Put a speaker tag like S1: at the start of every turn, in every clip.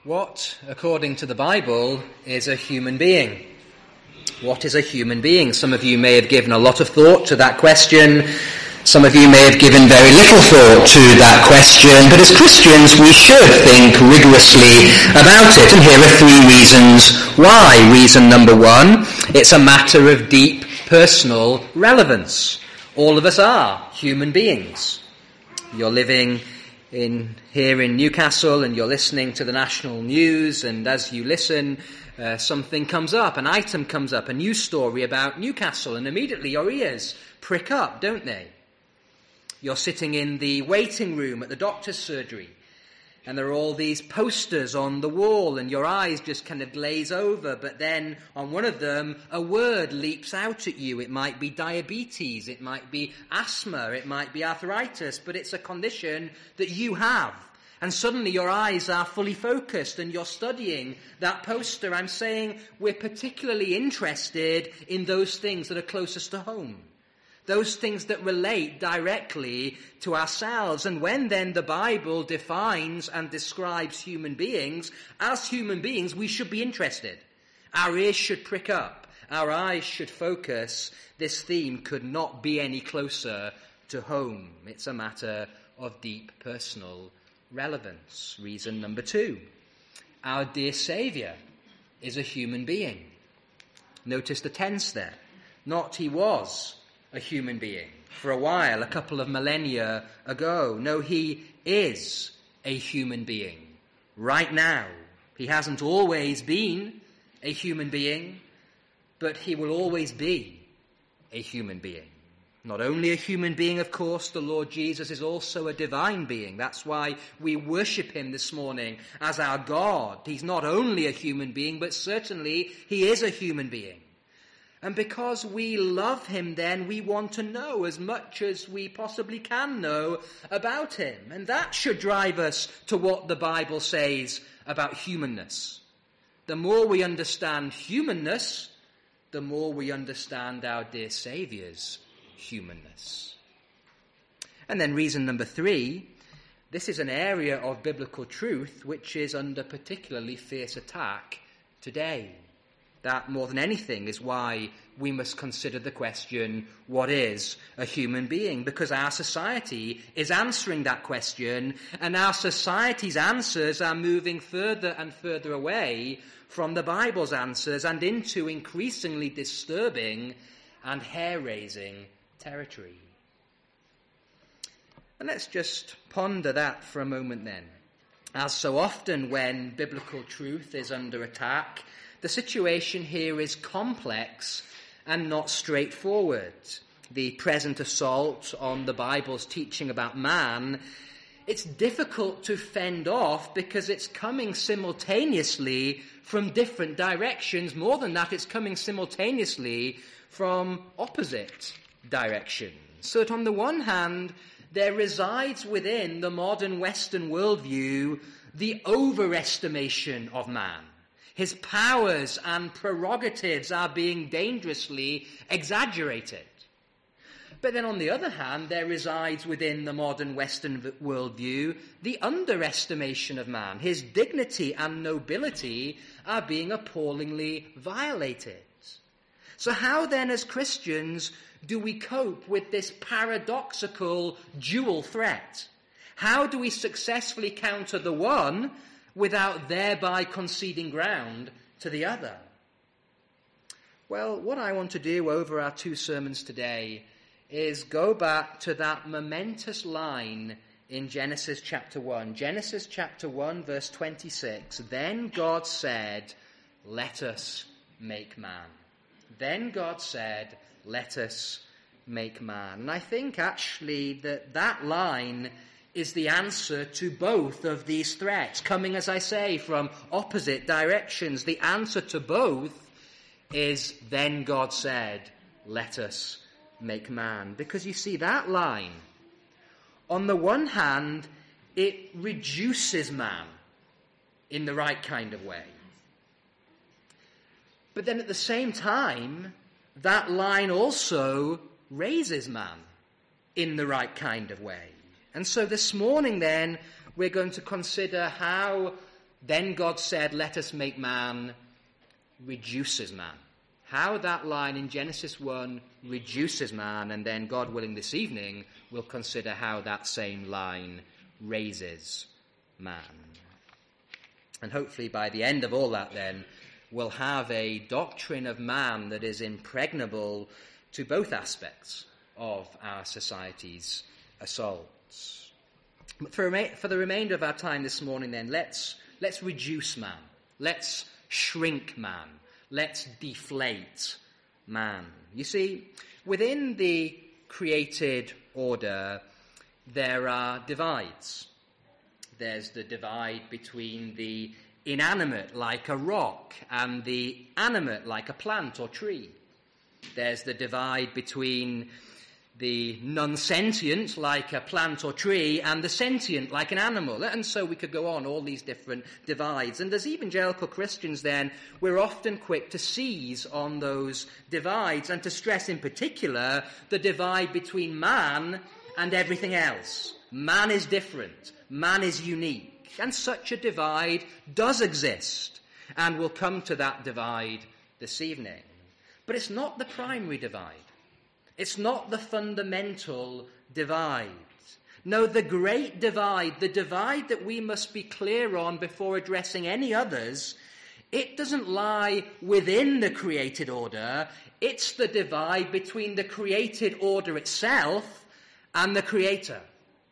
S1: What, according to the Bible, is a human being? What is a human being? Some of you may have given a lot of thought to that question. Some of you may have given very little thought to that question. But as Christians, we should think rigorously about it. And here are three reasons why. Reason number one, it's a matter of deep personal relevance. All of us are human beings. You're living here in Newcastle and you're listening to the national news, and as you listen, something comes up, an item comes up, a news story about Newcastle, and immediately your ears prick up, don't they? You're sitting in the waiting room at the doctor's surgery, and there are all these posters on the wall, and your eyes just kind of glaze over, but then on one of them, a word leaps out at you. It might be diabetes, it might be asthma, it might be arthritis, but it's a condition that you have. And suddenly your eyes are fully focused and you're studying that poster. I'm saying we're particularly interested in those things that are closest to home. Those things that relate directly to ourselves. And when then the Bible defines and describes human beings, as human beings we should be interested. Our ears should prick up. Our eyes should focus. This theme could not be any closer to home. It's a matter of deep personal relevance. Reason number two, our dear Saviour is a human being. Notice the tense there. Not he was a human being for a while, a couple of millennia ago. No, he is a human being right now. He hasn't always been a human being, but he will always be a human being. Not only a human being, of course, the Lord Jesus is also a divine being. That's why we worship him this morning as our God. He's not only a human being, but certainly he is a human being. And because we love him then, we want to know as much as we possibly can know about him. And that should drive us to what the Bible says about humanness. The more we understand humanness, the more we understand our dear Saviour's humanness. And then reason number three, this is an area of biblical truth which is under particularly fierce attack today. That, more than anything, is why we must consider the question, what is a human being? Because our society is answering that question, and our society's answers are moving further and further away from the Bible's answers and into increasingly disturbing and hair-raising territory. And let's just ponder that for a moment then. As so often when biblical truth is under attack, the situation here is complex and not straightforward. The present assault on the Bible's teaching about man, it's difficult to fend off because it's coming simultaneously from different directions. More than that, it's coming simultaneously from opposite directions. So that on the one hand, there resides within the modern Western worldview the overestimation of man. His powers and prerogatives are being dangerously exaggerated. But then on the other hand, there resides within the modern Western worldview the underestimation of man. His dignity and nobility are being appallingly violated. So how then, as Christians, do we cope with this paradoxical dual threat? How do we successfully counter the one without thereby conceding ground to the other? Well, what I want to do over our two sermons today is go back to that momentous line in Genesis chapter 1. Genesis chapter 1, verse 26. Then God said, "Let us make man." Then God said, "Let us make man." And I think actually that line is the answer to both of these threats, coming, as I say, from opposite directions. The answer to both is, then God said, "Let us make man." Because you see, that line, on the one hand, it reduces man in the right kind of way. But then at the same time, that line also raises man in the right kind of way. And so this morning then, we're going to consider how Then God said, let us make man, reduces man. How that line in Genesis 1 reduces man, and then, God willing, this evening, we'll consider how that same line raises man. And hopefully by the end of all that then, we'll have a doctrine of man that is impregnable to both aspects of our society's assaults. But for the remainder of our time this morning then, let's reduce man. Let's shrink man. Let's deflate man. You see, within the created order, there are divides. There's the divide between the inanimate, like a rock, and the animate, like a plant or tree. There's the divide between the non-sentient, like a plant or tree, and the sentient, like an animal. And so we could go on, all these different divides. And as evangelical Christians then, we're often quick to seize on those divides and to stress in particular the divide between man and everything else. Man is different. Man is unique. And such a divide does exist. And we'll come to that divide this evening. But it's not the primary divide. It's not the fundamental divide. No, the great divide, the divide that we must be clear on before addressing any others, it doesn't lie within the created order. It's the divide between the created order itself and the Creator.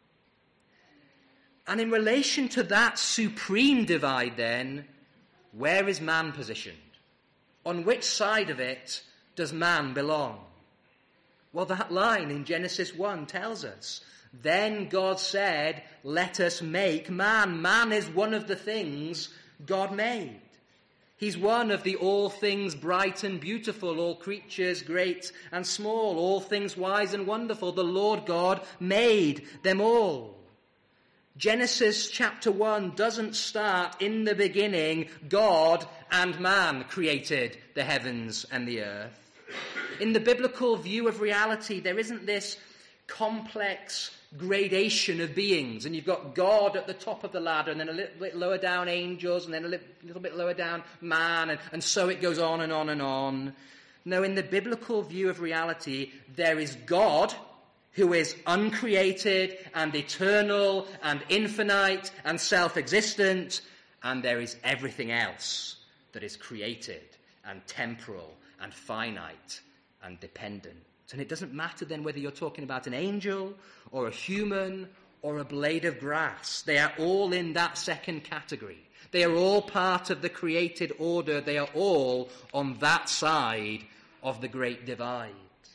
S1: And in relation to that supreme divide then, where is man positioned? On which side of it does man belong? Well, that line in Genesis 1 tells us. Then God said, let us make man. Man is one of the things God made. He's one of the all things bright and beautiful, all creatures great and small, all things wise and wonderful. The Lord God made them all. Genesis chapter 1 doesn't start in the beginning, God and man created the heavens and the earth. In the biblical view of reality, there isn't this complex gradation of beings, and you've got God at the top of the ladder, and then a little bit lower down angels, and then a little bit lower down man, and so it goes on and on and on. No, in the biblical view of reality, there is God, who is uncreated and eternal and infinite and self-existent, and there is everything else that is created and temporal and finite and dependent. And it doesn't matter then whether you're talking about an angel or a human or a blade of grass. They are all in that second category. They are all part of the created order. They are all on that side of the great divide.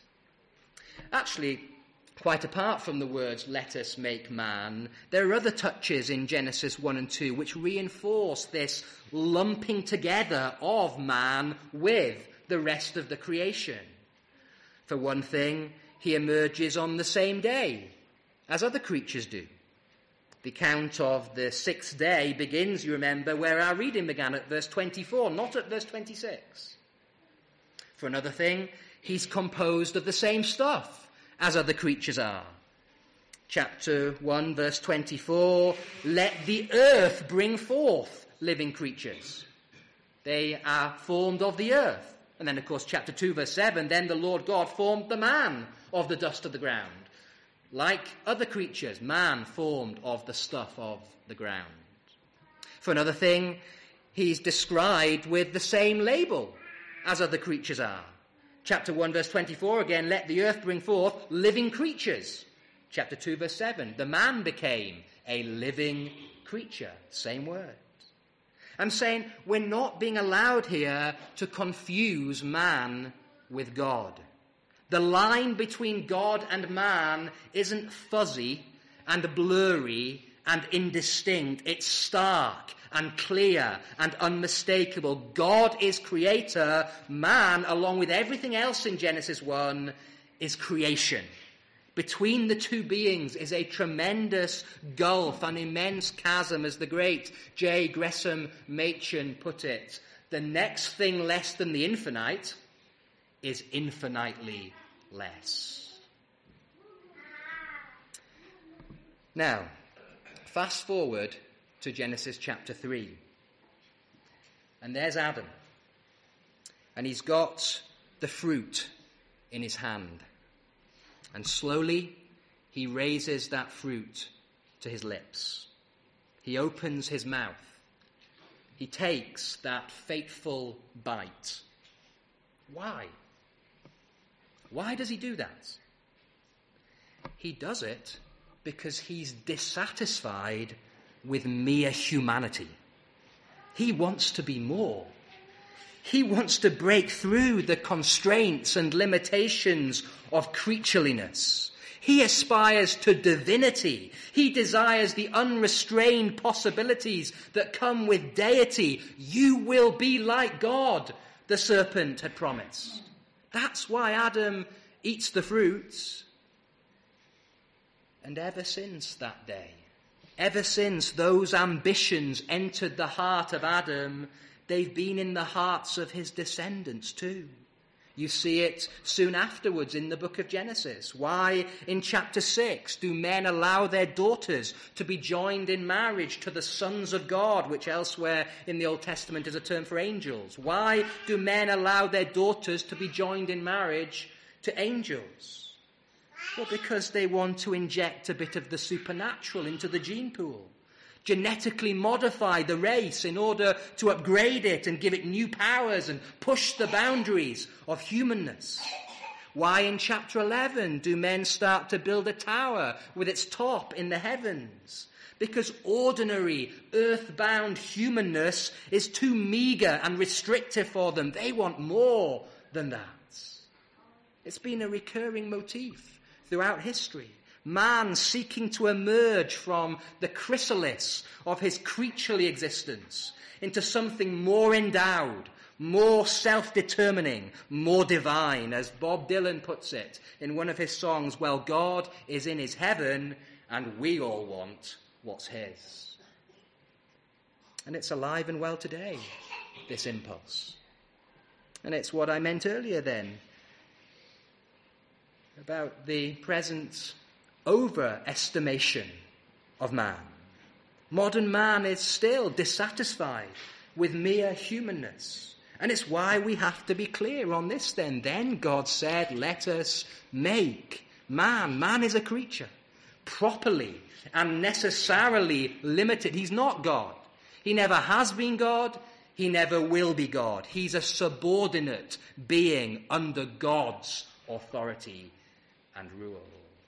S1: Actually, quite apart from the words, let us make man, there are other touches in Genesis 1 and 2 which reinforce this lumping together of man with the rest of the creation. For one thing, he emerges on the same day as other creatures do. The account of the sixth day begins, you remember, where our reading began at verse 24, not at verse 26. For another thing, he's composed of the same stuff as other creatures are. Chapter 1, verse 24, let the earth bring forth living creatures. They are formed of the earth. And then, of course, chapter 2, verse 7, then the Lord God formed the man of the dust of the ground. Like other creatures, man formed of the stuff of the ground. For another thing, he's described with the same label as other creatures are. Chapter 1, verse 24, again, let the earth bring forth living creatures. Chapter 2, verse 7, the man became a living creature. Same word. I'm saying we're not being allowed here to confuse man with God. The line between God and man isn't fuzzy and blurry and indistinct. It's stark and clear and unmistakable. God is creator. Man, along with everything else in Genesis 1, is creation. Between the two beings is a tremendous gulf, an immense chasm, as the great J. Gresham Machen put it. The next thing less than the infinite is infinitely less. Now, fast forward to Genesis chapter 3. And there's Adam. And he's got the fruit in his hand. And slowly he raises that fruit to his lips. He opens his mouth. He takes that fateful bite. Why? Why does he do that? He does it because he's dissatisfied with mere humanity. He wants to be more. He wants to break through the constraints and limitations of creatureliness. He aspires to divinity. He desires the unrestrained possibilities that come with deity. You will be like God, the serpent had promised. That's why Adam eats the fruits. And ever since that day, ever since those ambitions entered the heart of Adam, they've been in the hearts of his descendants too. You see it soon afterwards in the book of Genesis. Why, in chapter 6, do men allow their daughters to be joined in marriage to the sons of God, which elsewhere in the Old Testament is a term for angels? Why do men allow their daughters to be joined in marriage to angels? Well, because they want to inject a bit of the supernatural into the gene pool. Genetically modify the race in order to upgrade it and give it new powers and push the boundaries of humanness. Why in chapter 11 do men start to build a tower with its top in the heavens? Because ordinary earthbound humanness is too meager and restrictive for them. They want more than that. It's been a recurring motif throughout history. Man seeking to emerge from the chrysalis of his creaturely existence into something more endowed, more self-determining, more divine. As Bob Dylan puts it in one of his songs, well, God is in his heaven and we all want what's his. And it's alive and well today, this impulse. And it's what I meant earlier then about the present overestimation of man. Modern man is still dissatisfied with mere humanness. And it's why we have to be clear on this then. Then God said, let us make man. Man is a creature, properly and necessarily limited. He's not God. He never has been God. He never will be God. He's a subordinate being under God's authority and rule.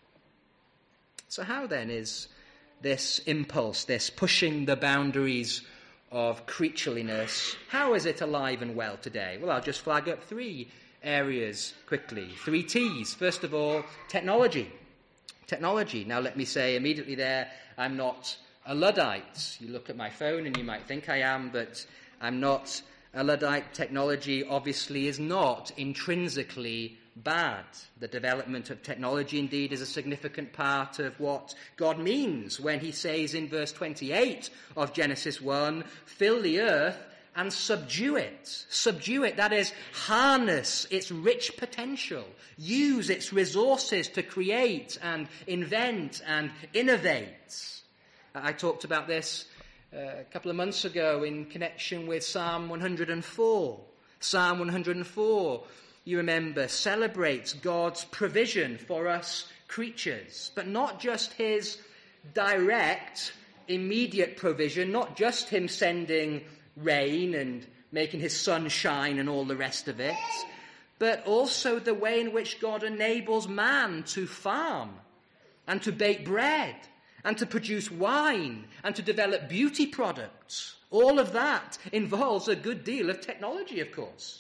S1: So how then is this impulse, this pushing the boundaries of creatureliness, how is it alive and well today? Well, I'll just flag up 3 areas quickly. 3 T's. First of all, technology. Technology. Now let me say immediately there, I'm not a Luddite. You look at my phone and you might think I am, but I'm not a Luddite. Technology obviously is not intrinsically bad. The development of technology indeed is a significant part of what God means when he says in verse 28 of Genesis 1, fill the earth and subdue it. Subdue it, that is, harness its rich potential, use its resources to create and invent and innovate. I talked about this a couple of months ago in connection with Psalm 104. Psalm 104, you remember, celebrates God's provision for us creatures, but not just his direct, immediate provision, not just him sending rain and making his sun shine and all the rest of it, but also the way in which God enables man to farm and to bake bread and to produce wine and to develop beauty products. All of that involves a good deal of technology, of course.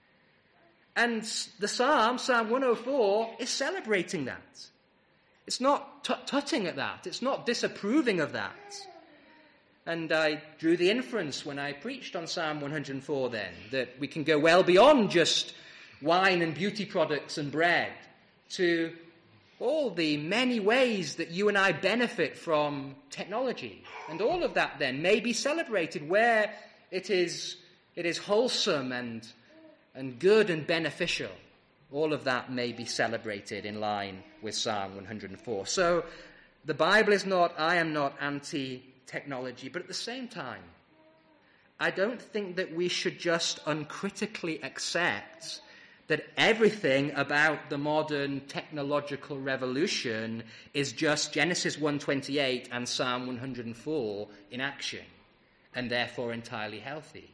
S1: And the Psalm 104, is celebrating that. It's not tut-tutting at that. It's not disapproving of that. And I drew the inference when I preached on Psalm 104 then, that we can go well beyond just wine and beauty products and bread to all the many ways that you and I benefit from technology. And all of that then may be celebrated where it is wholesome and good and beneficial. All of that may be celebrated in line with Psalm 104. So the Bible is not, I am not anti-technology, but at the same time, I don't think that we should just uncritically accept that everything about the modern technological revolution is just Genesis 1:28 and Psalm 104 in action, and therefore entirely healthy.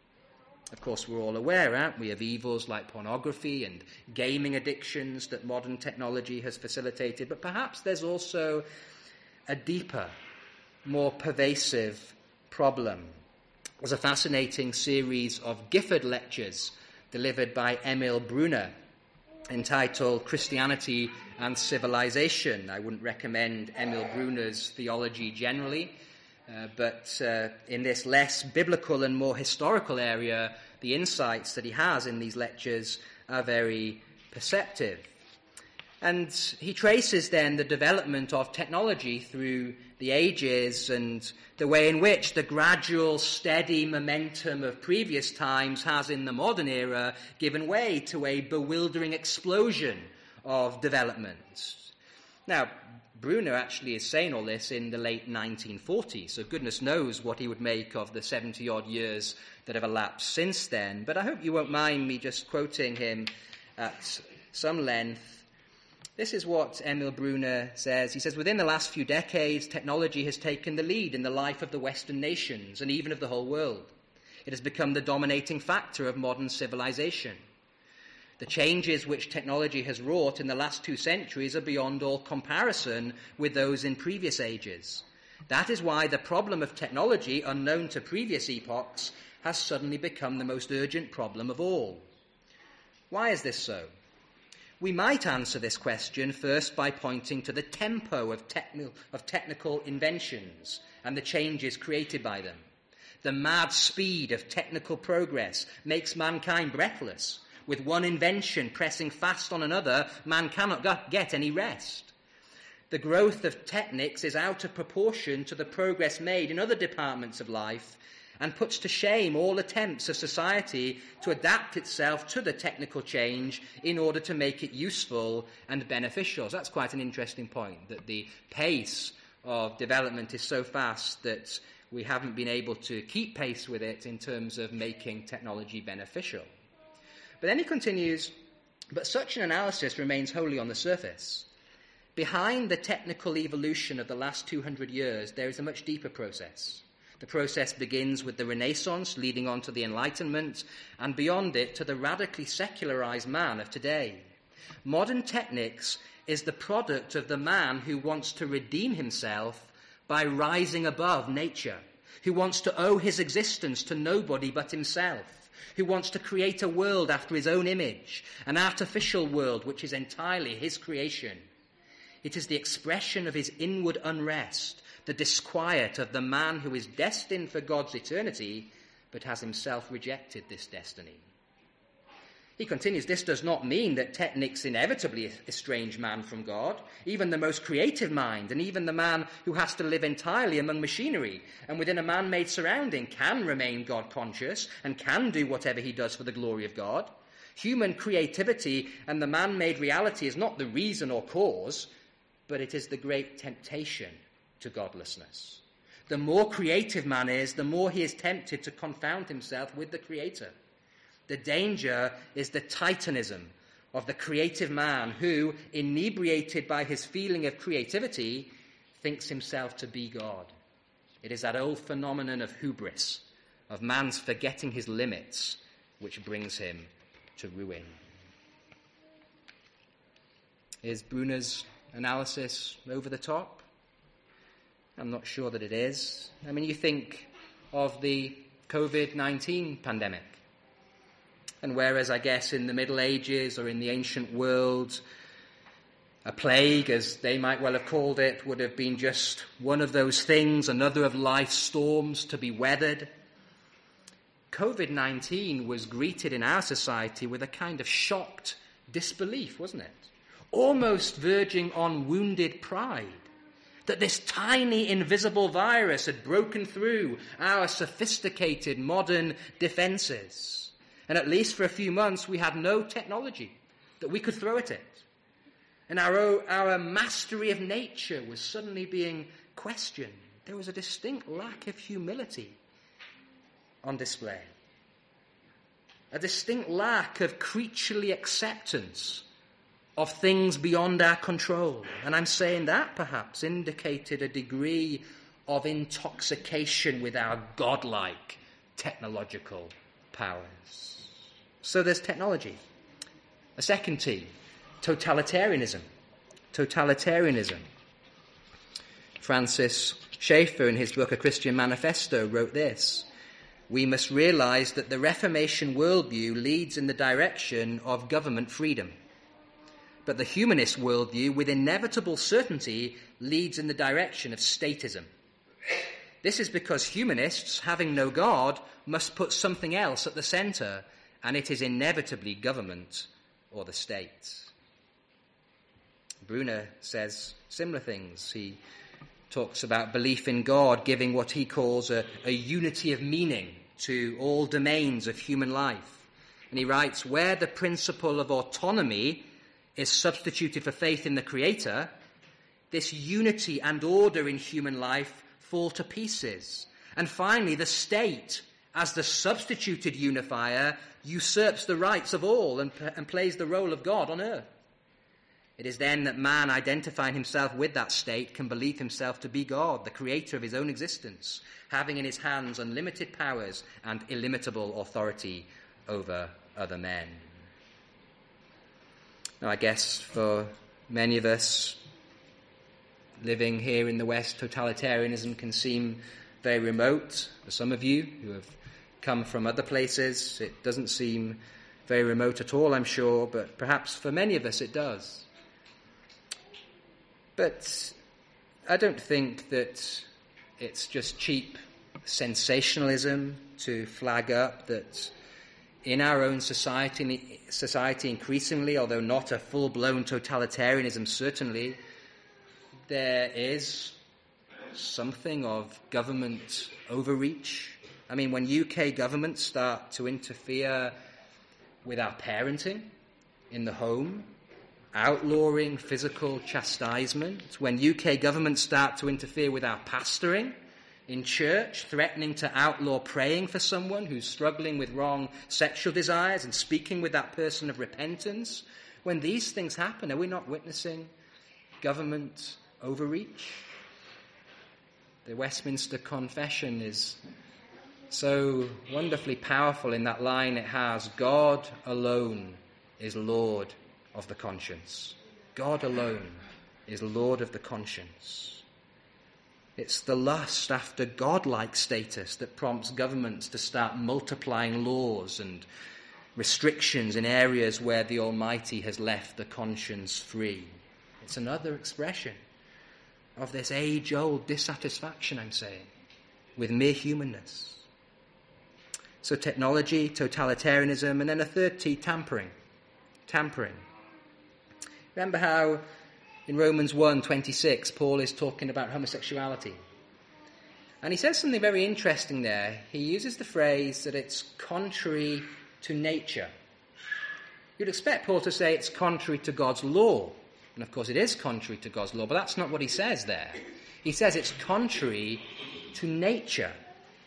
S1: Of course, we're all aware, aren't we, of evils like pornography and gaming addictions that modern technology has facilitated, but perhaps there's also a deeper, more pervasive problem. There's a fascinating series of Gifford lectures delivered by Emil Brunner entitled Christianity and Civilization. I wouldn't recommend Emil Brunner's theology generally, but in this less biblical and more historical area, the insights that he has in these lectures are very perceptive. And he traces then the development of technology through the ages and the way in which the gradual, steady momentum of previous times has in the modern era given way to a bewildering explosion of development. Now, Brunner actually is saying all this in the late 1940s, so goodness knows what he would make of the 70-odd years that have elapsed since then. But I hope you won't mind me just quoting him at some length. This is what Emil Brunner says. He says, within the last few decades, technology has taken the lead in the life of the Western nations and even of the whole world. It has become the dominating factor of modern civilization. The changes which technology has wrought in the last 2 centuries are beyond all comparison with those in previous ages. That is why the problem of technology, unknown to previous epochs, has suddenly become the most urgent problem of all. Why is this so? We might answer this question first by pointing to the tempo of technical inventions and the changes created by them. The mad speed of technical progress makes mankind breathless. With one invention pressing fast on another, man cannot get any rest. The growth of technics is out of proportion to the progress made in other departments of life, and puts to shame all attempts of society to adapt itself to the technical change in order to make it useful and beneficial. So that's quite an interesting point, that the pace of development is so fast that we haven't been able to keep pace with it in terms of making technology beneficial. But then he continues, but such an analysis remains wholly on the surface. Behind the technical evolution of the last 200 years, there is a much deeper process. The process begins with the Renaissance, leading on to the Enlightenment, and beyond it to the radically secularized man of today. Modern technics is the product of the man who wants to redeem himself by rising above nature, who wants to owe his existence to nobody but himself, who wants to create a world after his own image, an artificial world which is entirely his creation. It is the expression of his inward unrest, the disquiet of the man who is destined for God's eternity, but has himself rejected this destiny. He continues, this does not mean that techniques inevitably estrange man from God. Even the most creative mind, and even the man who has to live entirely among machinery and within a man-made surrounding, can remain God-conscious and can do whatever he does for the glory of God. Human creativity and the man-made reality is not the reason or cause, but it is the great temptation to godlessness. The more creative man is, the more he is tempted to confound himself with the Creator. The danger is the titanism of the creative man who, inebriated by his feeling of creativity, thinks himself to be God. It is that old phenomenon of hubris, of man's forgetting his limits, which brings him to ruin. Is Brunner's analysis over the top? I'm not sure that it is. I mean, you think of the COVID-19 pandemic. And whereas I guess in the Middle Ages or in the ancient world, a plague, as they might well have called it, would have been just one of those things, another of life's storms to be weathered, COVID-19 was greeted in our society with a kind of shocked disbelief, wasn't it? Almost verging on wounded pride. That this tiny invisible virus had broken through our sophisticated modern defenses. And at least for a few months we had no technology that we could throw at it. And our mastery of nature was suddenly being questioned. There was a distinct lack of humility. on display. A distinct lack of creaturely acceptance of things beyond our control. And I'm saying that perhaps indicated a degree of intoxication with our godlike technological powers. So there's technology. A second T, totalitarianism. Totalitarianism. Francis Schaeffer, in his book A Christian Manifesto, wrote this: "We must realize that the Reformation worldview leads in the direction of government freedom. But the humanist worldview, with inevitable certainty, leads in the direction of statism. This is because humanists, having no God, must put something else at the center, and it is inevitably government or the state." Brunner says similar things. He talks about belief in God giving what he calls a unity of meaning to all domains of human life. And he writes, "Where the principle of autonomy is substituted for faith in the Creator, this unity and order in human life fall to pieces. And finally, the state, as the substituted unifier, usurps the rights of all and plays the role of God on earth. It is then that man, identifying himself with that state, can believe himself to be God, the creator of his own existence, having in his hands unlimited powers and illimitable authority over other men." Now, I guess for many of us living here in the West, totalitarianism can seem very remote. For some of you who have come from other places, it doesn't seem very remote at all, I'm sure, but perhaps for many of us it does. But I don't think that it's just cheap sensationalism to flag up that in our own society increasingly, although not a full-blown totalitarianism certainly, there is something of government overreach. I mean, when UK governments start to interfere with our parenting in the home, outlawing physical chastisement, when UK governments start to interfere with our pastoring in church, threatening to outlaw praying for someone who's struggling with wrong sexual desires and speaking with that person of repentance, when these things happen, are we not witnessing government overreach? The Westminster Confession is so wonderfully powerful in that line it has: God alone is Lord of the conscience. God alone is Lord of the conscience. It's the lust after godlike status that prompts governments to start multiplying laws and restrictions in areas where the Almighty has left the conscience free. It's another expression of this age-old dissatisfaction, I'm saying, with mere humanness. So technology, totalitarianism, and then a third T, tampering. Tampering. Remember how in Romans 1:26, Paul is talking about homosexuality. And he says something very interesting there. He uses the phrase that it's contrary to nature. You'd expect Paul to say it's contrary to God's law. And of course it is contrary to God's law, but that's not what he says there. He says it's contrary to nature.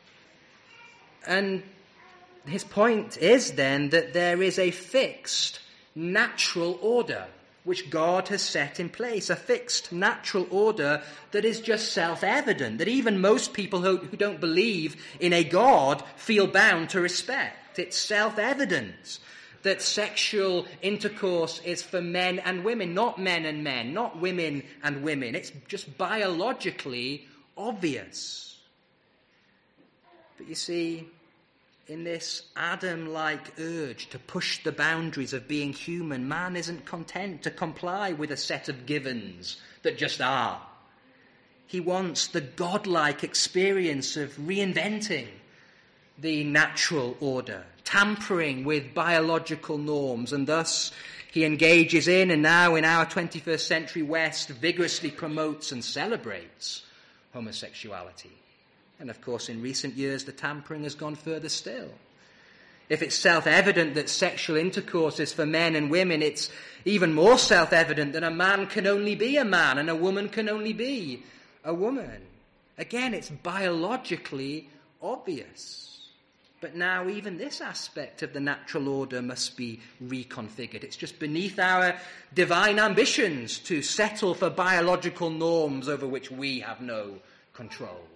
S1: And his point is then that there is a fixed natural order which God has set in place, a fixed natural order that is just self-evident, that even most people who don't believe in a God feel bound to respect. It's self-evident that sexual intercourse is for men and women, not men and men, not women and women. It's just biologically obvious. But you see, in this Adam-like urge to push the boundaries of being human, man isn't content to comply with a set of givens that just are. He wants the godlike experience of reinventing the natural order, tampering with biological norms, and thus he engages in, and now in our 21st century West, vigorously promotes and celebrates homosexuality. And of course, in recent years, the tampering has gone further still. If it's self-evident that sexual intercourse is for men and women, it's even more self-evident that a man can only be a man and a woman can only be a woman. Again, it's biologically obvious. But now even this aspect of the natural order must be reconfigured. It's just beneath our divine ambitions to settle for biological norms over which we have no control.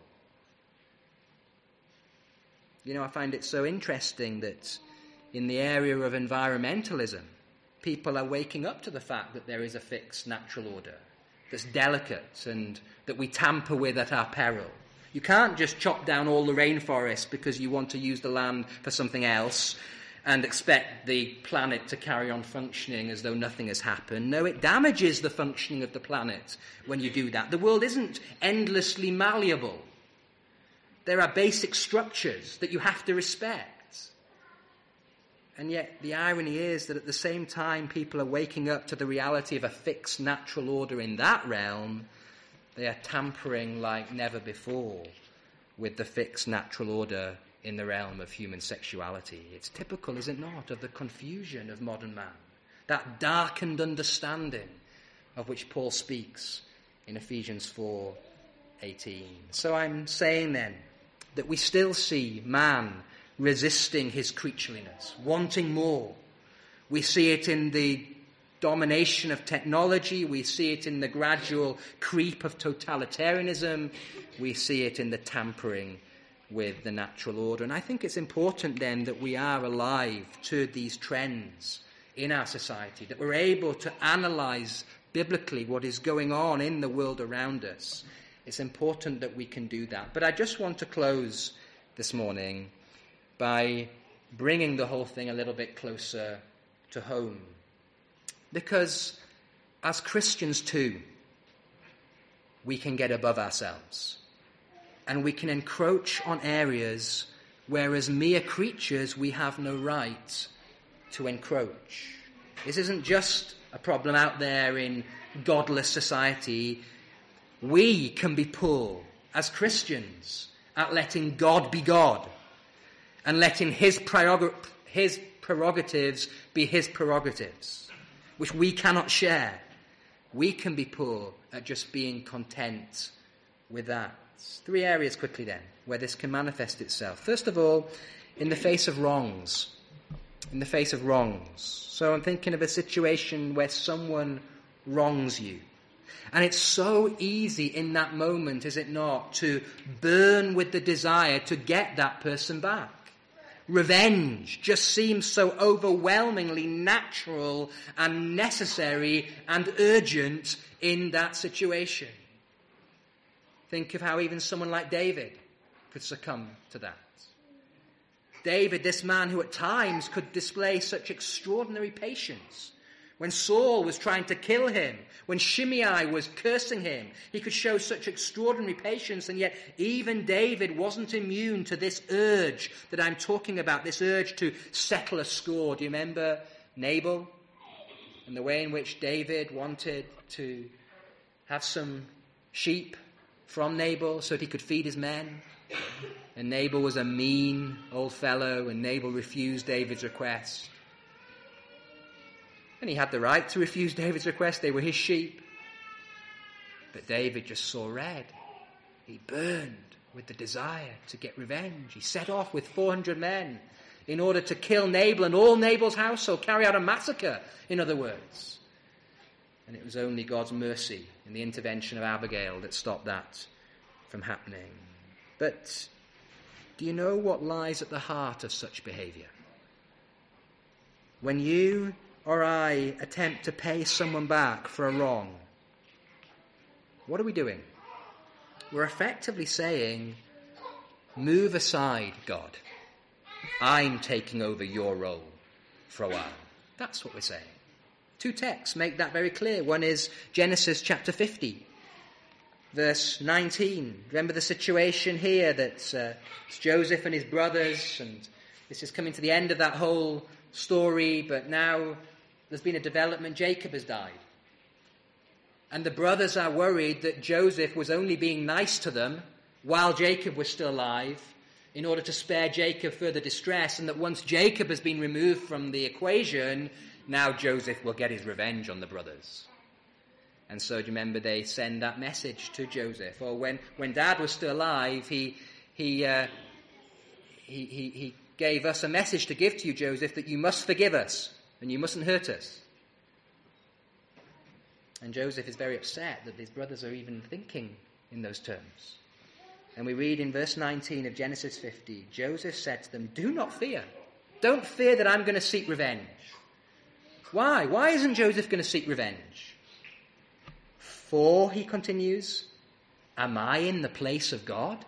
S1: You know, I find it so interesting that in the area of environmentalism, people are waking up to the fact that there is a fixed natural order that's delicate and that we tamper with at our peril. You can't just chop down all the rainforest because you want to use the land for something else and expect the planet to carry on functioning as though nothing has happened. No, it damages the functioning of the planet when you do that. The world isn't endlessly malleable. There are basic structures that you have to respect. And yet the irony is that at the same time people are waking up to the reality of a fixed natural order in that realm, they are tampering like never before with the fixed natural order in the realm of human sexuality. It's typical, is it not, of the confusion of modern man, that darkened understanding of which Paul speaks in Ephesians 4:18. So I'm saying then that we still see man resisting his creatureliness, wanting more. We see it in the domination of technology. We see it in the gradual creep of totalitarianism. We see it in the tampering with the natural order. And I think it's important then that we are alive to these trends in our society, that we're able to analyze biblically what is going on in the world around us. It's important that we can do that. But I just want to close this morning by bringing the whole thing a little bit closer to home. Because as Christians too, we can get above ourselves. And we can encroach on areas where as mere creatures we have no right to encroach. This isn't just a problem out there in godless society. We can be poor as Christians at letting God be God and letting his prerogatives be his prerogatives, which we cannot share. We can be poor at just being content with that. 3 areas quickly then, where this can manifest itself. First of all, in the face of wrongs. In the face of wrongs. So I'm thinking of a situation where someone wrongs you. And it's so easy in that moment, is it not, to burn with the desire to get that person back. Revenge just seems so overwhelmingly natural and necessary and urgent in that situation. Think of how even someone like David could succumb to that. David, this man who at times could display such extraordinary patience. When Saul was trying to kill him, when Shimei was cursing him, he could show such extraordinary patience, and yet even David wasn't immune to this urge that I'm talking about, this urge to settle a score. Do you remember Nabal? And the way in which David wanted to have some sheep from Nabal so that he could feed his men. And Nabal was a mean old fellow, and Nabal refused David's request. And he had the right to refuse David's request. They were his sheep. But David just saw red. He burned with the desire to get revenge. He set off with 400 men in order to kill Nabal and all Nabal's household, carry out a massacre, in other words. And it was only God's mercy and the intervention of Abigail that stopped that from happening. But do you know what lies at the heart of such behavior? When you or I attempt to pay someone back for a wrong, what are we doing? We're effectively saying, move aside, God. I'm taking over your role for a while. That's what we're saying. 2 texts make that very clear. One is Genesis chapter 50, verse 19. Remember the situation here that it's Joseph and his brothers, and this is coming to the end of that whole story, but now there's been a development. Jacob has died. And the brothers are worried that Joseph was only being nice to them while Jacob was still alive in order to spare Jacob further distress, and that once Jacob has been removed from the equation, now Joseph will get his revenge on the brothers. And so do you remember they send that message to Joseph? Or when Dad was still alive, he gave us a message to give to you, Joseph, that you must forgive us and you mustn't hurt us. And Joseph is very upset that his brothers are even thinking in those terms. And we read in verse 19 of Genesis 50, Joseph said to them, "Do not fear. Don't fear that I'm going to seek revenge." Why? Why isn't Joseph going to seek revenge? "For," he continues, "am I in the place of God?"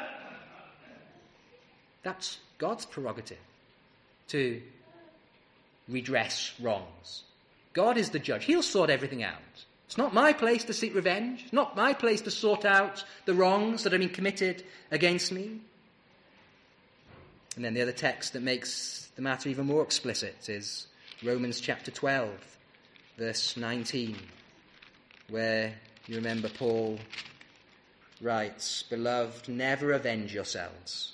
S1: That's God's prerogative, to redress wrongs. God is the judge. He'll sort everything out. It's not my place to seek revenge. It's not my place to sort out the wrongs that have been committed against me. And then the other text that makes the matter even more explicit is Romans chapter 12, verse 19, where you remember Paul writes, "Beloved, never avenge yourselves.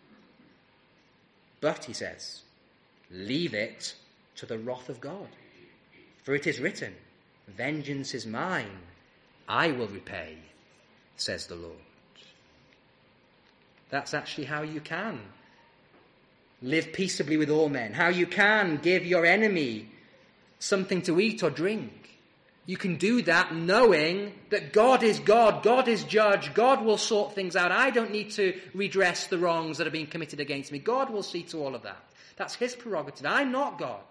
S1: But," he says, "leave it to the wrath of God. For it is written, 'Vengeance is mine, I will repay,' says the Lord." That's actually how you can live peaceably with all men, how you can give your enemy something to eat or drink. You can do that knowing that God is God, God is judge, God will sort things out. I don't need to redress the wrongs that have been committed against me. God will see to all of that. That's his prerogative. I'm not God.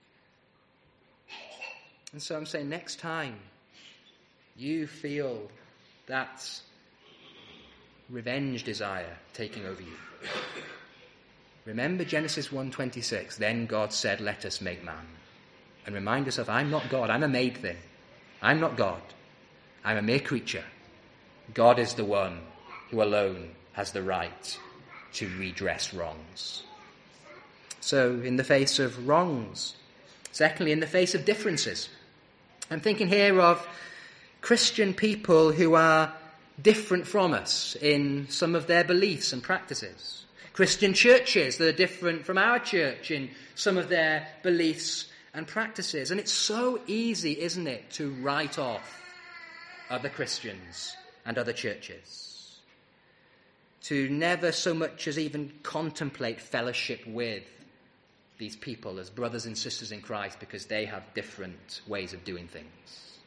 S1: And so I'm saying, next time you feel that revenge desire taking over you, remember Genesis 1:26, "Then God said, let us make man." And remind yourself, I'm not God, I'm a made thing. I'm not God. I'm a mere creature. God is the one who alone has the right to redress wrongs. So, in the face of wrongs, secondly, in the face of differences, I'm thinking here of Christian people who are different from us in some of their beliefs and practices. Christian churches that are different from our church in some of their beliefs and practices. And it's so easy, isn't it, to write off other Christians and other churches. To never so much as even contemplate fellowship with these people as brothers and sisters in Christ because they have different ways of doing things.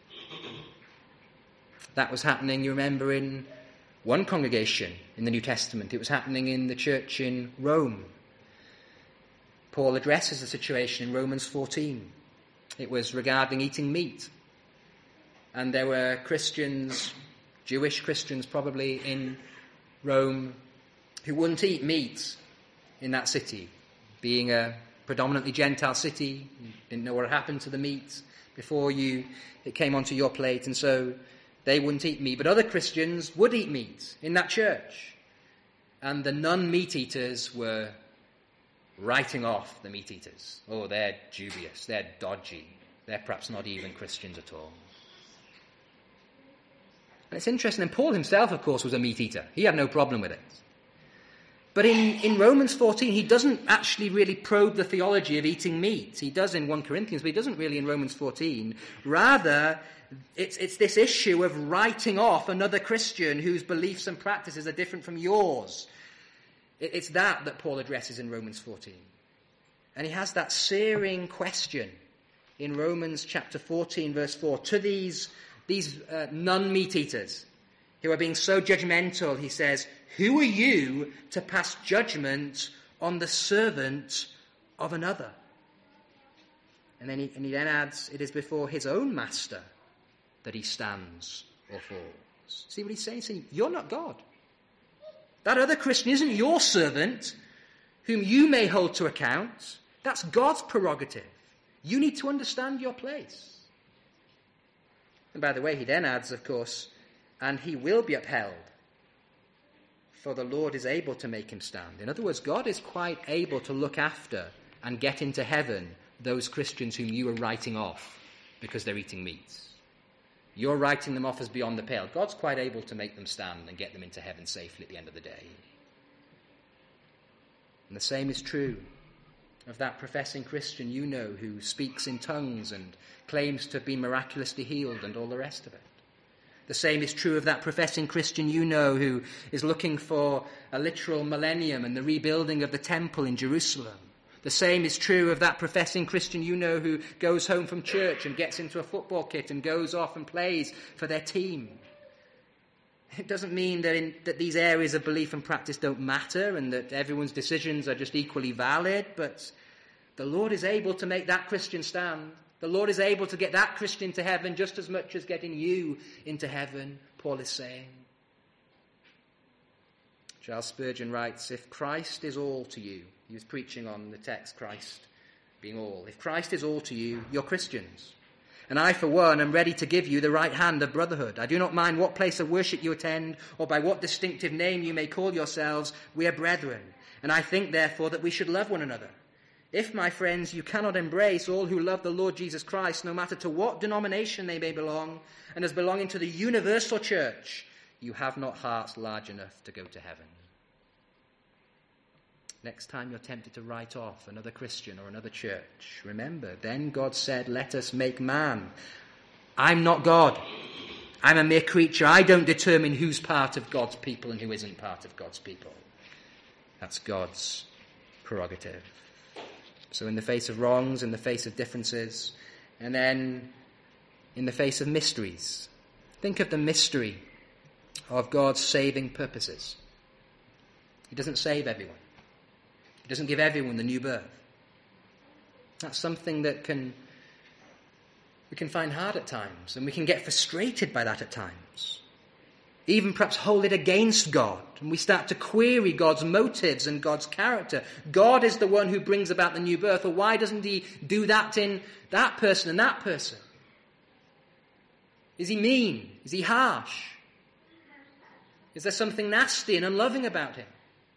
S1: That was happening, you remember, in one congregation in the New Testament. It was happening in the church in Rome. Paul addresses the situation in Romans 14. It was regarding eating meat. And there were Christians, Jewish Christians probably, in Rome who wouldn't eat meat in that city. Being a predominantly Gentile city, you didn't know what had happened to the meat before it came onto your plate, and so they wouldn't eat meat. But other Christians would eat meat in that church. And the non-meat eaters were writing off the meat eaters. Oh, they're dubious, they're dodgy, they're perhaps not even Christians at all. And it's interesting, and Paul himself, of course, was a meat eater. He had no problem with it. But in Romans 14, he doesn't actually really probe the theology of eating meat. He does in 1 Corinthians, but he doesn't really in Romans 14. Rather, it's this issue of writing off another Christian whose beliefs and practices are different from yours. It's that Paul addresses in Romans 14. And he has that searing question in Romans chapter 14, verse 4, to these non-meat eaters who are being so judgmental. He says, "Who are you to pass judgment on the servant of another?" And he then adds, "It is before his own master that he stands or falls." See what he's saying? He's saying, you're not God. That other Christian isn't your servant whom you may hold to account. That's God's prerogative. You need to understand your place. And by the way, he then adds, of course, "and he will be upheld, for the Lord is able to make him stand." In other words, God is quite able to look after and get into heaven those Christians whom you are writing off because they're eating meat. You're writing them off as beyond the pale. God's quite able to make them stand and get them into heaven safely at the end of the day. And the same is true of that professing Christian you know who speaks in tongues and claims to have been miraculously healed and all the rest of it. The same is true of that professing Christian you know who is looking for a literal millennium and the rebuilding of the temple in Jerusalem. The same is true of that professing Christian you know who goes home from church and gets into a football kit and goes off and plays for their team. It doesn't mean that these areas of belief and practice don't matter and that everyone's decisions are just equally valid, but the Lord is able to make that Christian stand. The Lord is able to get that Christian to heaven just as much as getting you into heaven, Paul is saying. Charles Spurgeon writes, if Christ is all to you, he was preaching on the text Christ being all. If Christ is all to you, you're Christians. And I, for one, am ready to give you the right hand of brotherhood. I do not mind what place of worship you attend or by what distinctive name you may call yourselves. We are brethren. And I think, therefore, that we should love one another. If, my friends, you cannot embrace all who love the Lord Jesus Christ, no matter to what denomination they may belong, and as belonging to the universal church, you have not hearts large enough to go to heaven. Next time you're tempted to write off another Christian or another church, remember, then God said, let us make man. I'm not God. I'm a mere creature. I don't determine who's part of God's people and who isn't part of God's people. That's God's prerogative. So in the face of wrongs, in the face of differences, and then in the face of mysteries, think of the mystery of God's saving purposes. He doesn't save everyone. He doesn't give everyone the new birth. That's something that we can find hard at times, and we can get frustrated by that at times. Even perhaps hold it against God, and we start to query God's motives and God's character. God is the one who brings about the new birth, or why doesn't he do that in that person and that person? Is he mean? Is he harsh? Is there something nasty and unloving about him?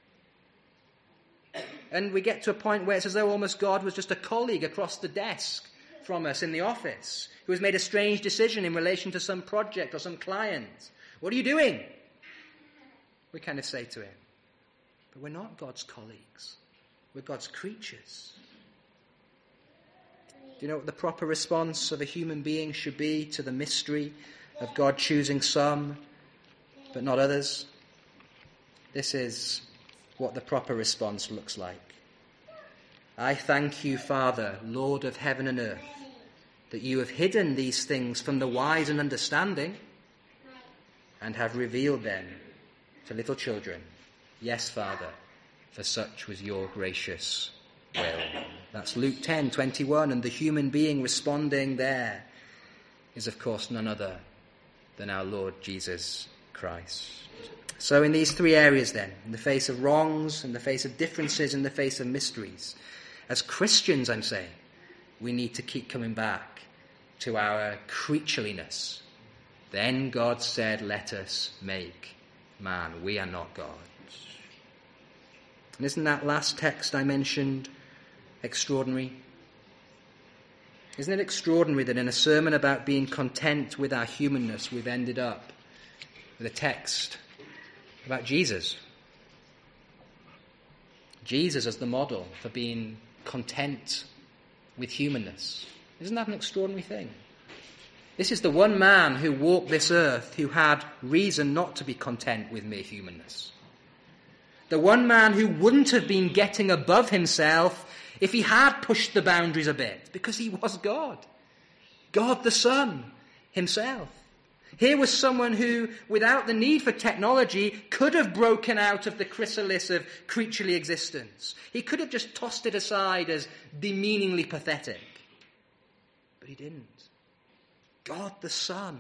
S1: And we get to a point where it's as though almost God was just a colleague across the desk from us in the office, who has made a strange decision in relation to some project or some client. What are you doing? We kind of say to him. But we're not God's colleagues. We're God's creatures. Do you know what the proper response of a human being should be to the mystery of God choosing some but not others? This is what the proper response looks like. I thank you, Father, Lord of heaven and earth, that you have hidden these things from the wise and understanding and have revealed them to little children. Yes, Father, for such was your gracious will. That's Luke 10:21, and the human being responding there is, of course, none other than our Lord Jesus Christ. So in these three areas then, in the face of wrongs, in the face of differences, in the face of mysteries, as Christians, I'm saying, we need to keep coming back to our creatureliness. Then God said, let us make man. We are not God. And isn't that last text I mentioned extraordinary? Isn't it extraordinary that in a sermon about being content with our humanness, we've ended up with a text about Jesus? Jesus as the model for being content with humanness. Isn't that an extraordinary thing? This is the one man who walked this earth who had reason not to be content with mere humanness. The one man who wouldn't have been getting above himself if he had pushed the boundaries a bit, because he was God. God the Son himself. Here was someone who, without the need for technology, could have broken out of the chrysalis of creaturely existence. He could have just tossed it aside as demeaningly pathetic. But he didn't. God the Son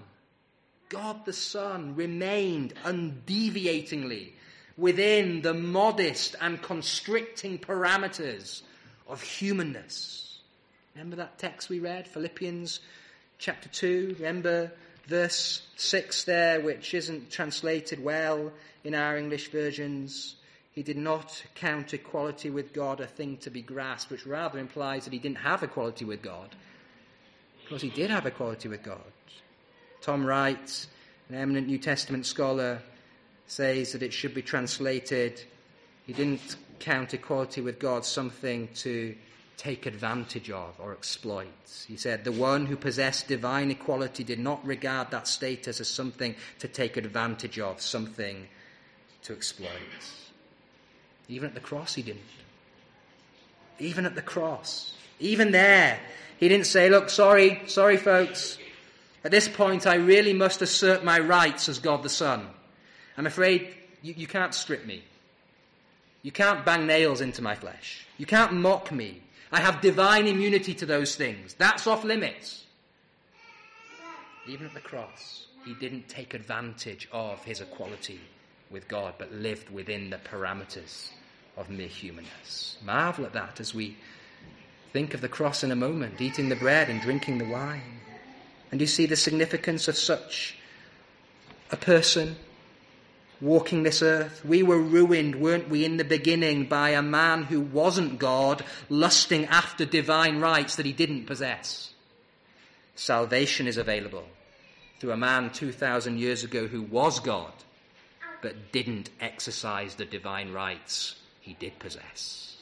S1: remained undeviatingly within the modest and constricting parameters of humanness. Remember that text we read, Philippians chapter 2? Remember verse 6 there, which isn't translated well in our English versions. He did not count equality with God a thing to be grasped, which rather implies that he didn't have equality with God. Because he did have equality with God. Tom Wright, an eminent New Testament scholar, says that it should be translated, he didn't count equality with God something to take advantage of or exploit. He said, the one who possessed divine equality did not regard that status as something to take advantage of, something to exploit. Even at the cross, he didn't. Even at the cross. Even there, he didn't say, look, sorry folks. At this point, I really must assert my rights as God the Son. I'm afraid you can't strip me. You can't bang nails into my flesh. You can't mock me. I have divine immunity to those things. That's off limits. Even at the cross, he didn't take advantage of his equality with God, but lived within the parameters of mere humanness. Marvel at that as we think of the cross in a moment, eating the bread and drinking the wine. And you see the significance of such a person walking this earth. We were ruined, weren't we, in the beginning by a man who wasn't God, lusting after divine rights that he didn't possess. Salvation is available through a man 2,000 years ago who was God, but didn't exercise the divine rights he did possess.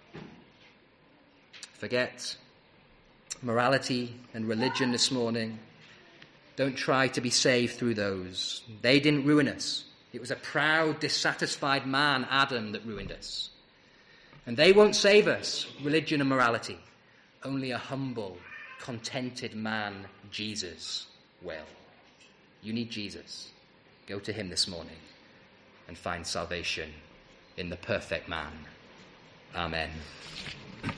S1: Forget morality and religion this morning. Don't try to be saved through those. They didn't ruin us. It was a proud, dissatisfied man, Adam, that ruined us. And they won't save us, religion and morality. Only a humble, contented man, Jesus, will. You need Jesus. Go to him this morning and find salvation in the perfect man. Amen.